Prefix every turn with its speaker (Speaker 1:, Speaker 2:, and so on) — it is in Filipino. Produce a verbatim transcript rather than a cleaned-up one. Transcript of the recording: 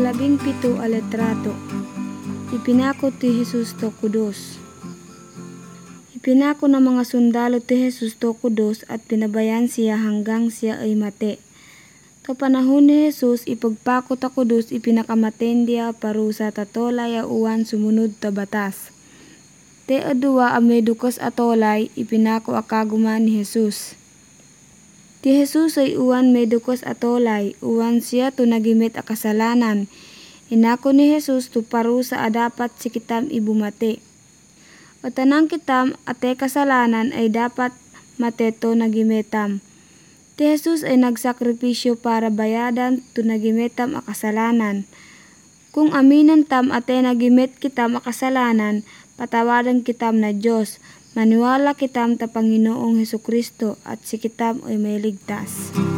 Speaker 1: ikalabing pito a litrato. Ipinako ti Jesus to kudos. Ipinako ng mga sundalo ti Jesus to kudos at pinabayan siya hanggang siya ay mate. To panahon ni Jesus ipagpako ta kudos ipinakamaten dia parusa tatolay a uwan sumunod ta batas. Te adua a medukos atolay ipinako akaguma ni Jesus. Ti Jesus ay uwan medukos atolay, uwan siya to nagimit a kasalanan. Inako ni Jesus to parusa a dapat si kitam ibumate. O tanang kitam ate kasalanan ay dapat mateto nagimetam. Ti Jesus ay nagsakripisyo para bayadan to nagimetam a kasalanan. Kung aminan tam ate nagimit kitam a kasalanan, patawadan kitam na Diyos. Maniwala kitam ta Panginoong Hesukristo at si kitam ay may ligtas.